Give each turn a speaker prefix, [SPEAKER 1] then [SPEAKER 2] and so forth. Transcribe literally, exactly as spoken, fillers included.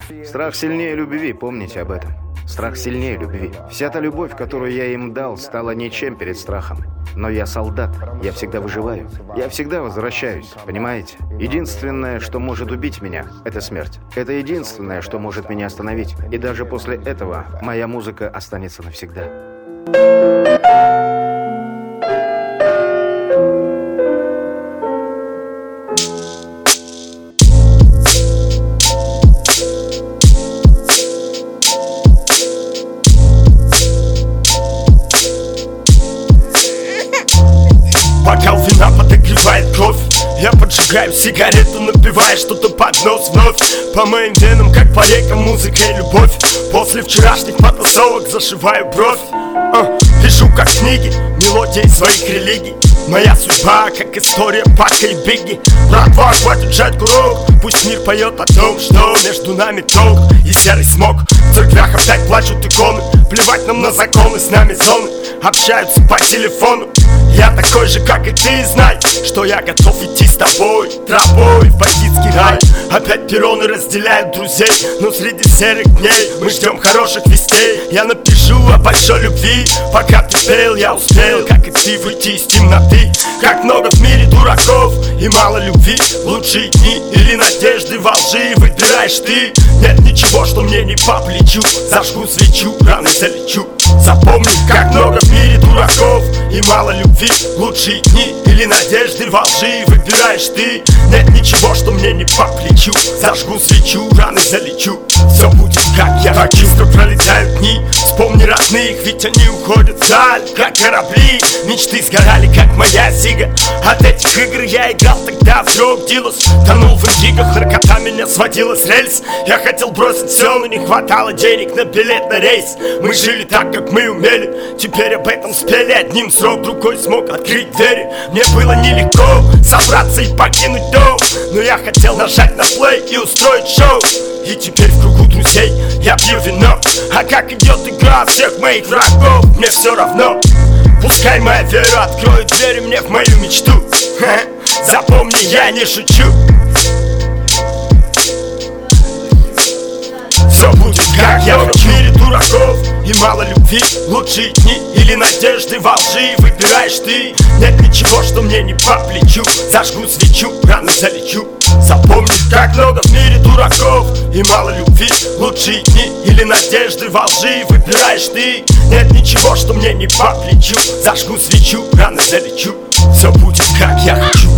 [SPEAKER 1] Страх сильнее любви, помните об этом. Страх сильнее любви. Вся та любовь, которую я им дал, стала ничем перед страхом. Но я солдат, я всегда выживаю. Я всегда возвращаюсь, понимаете? Единственное, что может убить меня, это смерть. Это единственное, что может меня остановить. И даже после этого моя музыка останется навсегда.
[SPEAKER 2] Бокал вина подогревает кровь. Я поджигаю сигарету, напивая что-то под нос вновь. По моим венам, как по рекам, музыка и любовь. После вчерашних потасовок зашиваю бровь. uh, Пишу как книги, мелодии своих религий. Моя судьба, как история Пака и Бигги. Братва, хватит жать курок. Пусть мир поет о том, что между нами толк и серый смог. В церквях опять плачут иконы. Плевать нам на законы, с нами зоны общаются по телефону. Я такой же, как и ты, знай, что я готов идти с тобой тропой в бандитский рай. Опять перроны разделяют друзей, но среди серых дней мы ждем хороших вестей. Я напишу о большой любви, пока ты пел, я успел, как и ты, выйти из темноты. Как много в мире дураков и мало любви. Лучшие дни или надежды во лжи выбираешь ты. Нет ничего, что мне не по плечу. Зажгу свечу, рано залечу. Запомни, как много в мире дураков и мало любви. Лучшие дни или надежды во лжи выбираешь ты. Нет ничего, что мне не по плечу. Зажгу свечу, рано залечу. Все будет, как я так хочу. Быстро пролетают дни, вспомни родных, ведь они уходят вдаль, как корабли. Мечты сгорали, как моя сига. От этих игр я играл тогда в Drug Dealers. Тонул в индигах, наркота меня сводила с рельс. Я хотел бросить все, но не хватало денег на билет на рейс. Мы жили так, как мы умели. Теперь об этом спели одним срок, другой смог открыть двери. Мне было нелегко собраться и покинуть дом, но я хотел нажать на плей и устроить шоу. И теперь в кругу друзей я пью вино. А как идет игра всех моих врагов, мне все равно. Пускай моя вера откроет двери мне в мою мечту. Запомни, я не шучу. Все будет, как я хочу. В мире дураков и мало любви. Лучшие дни или надежды во лжи выбираешь ты. Нет ничего, что мне не по плечу. Зажгу свечу, рано залечу. Запомни, как много в мире дураков и мало любви. Лучшие дни или надежды во лжи выбираешь ты. Нет ничего, что мне не по плечу. Зажгу свечу, рано залечу. Все будет, как я хочу.